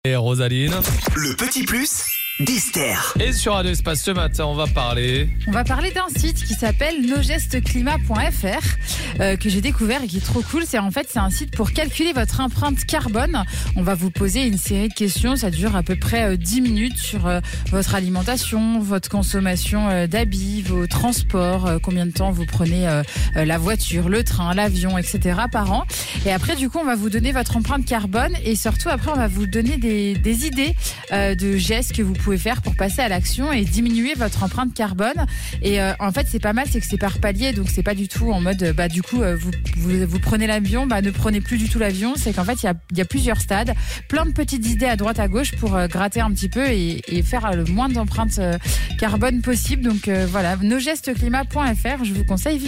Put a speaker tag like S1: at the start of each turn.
S1: Et Rosaline.
S2: Le petit plus d'Esther.
S1: Et sur Radio Espace ce matin, on va parler
S3: d'un site qui s'appelle nosgestesclimat.fr que j'ai découvert et qui est trop cool. C'est un site pour calculer votre empreinte carbone. On va vous poser une série de questions. Ça dure à peu près 10 minutes sur votre alimentation, votre consommation d'habits, vos transports, combien de temps vous prenez la voiture, le train, l'avion, etc. par an. Et après, du coup, on va vous donner votre empreinte carbone et surtout, après, on va vous donner des idées de gestes que vous pouvez faire pour passer à l'action et diminuer votre empreinte carbone. Et en fait, c'est pas mal, c'est que c'est par palier, donc c'est pas du tout en mode, vous prenez l'avion, ne prenez plus du tout l'avion. C'est qu'en fait, il y a plusieurs stades, plein de petites idées à droite à gauche pour gratter un petit peu et faire le moins d'empreinte carbone possible. Donc voilà, nosgestesclimat.fr, je vous conseille.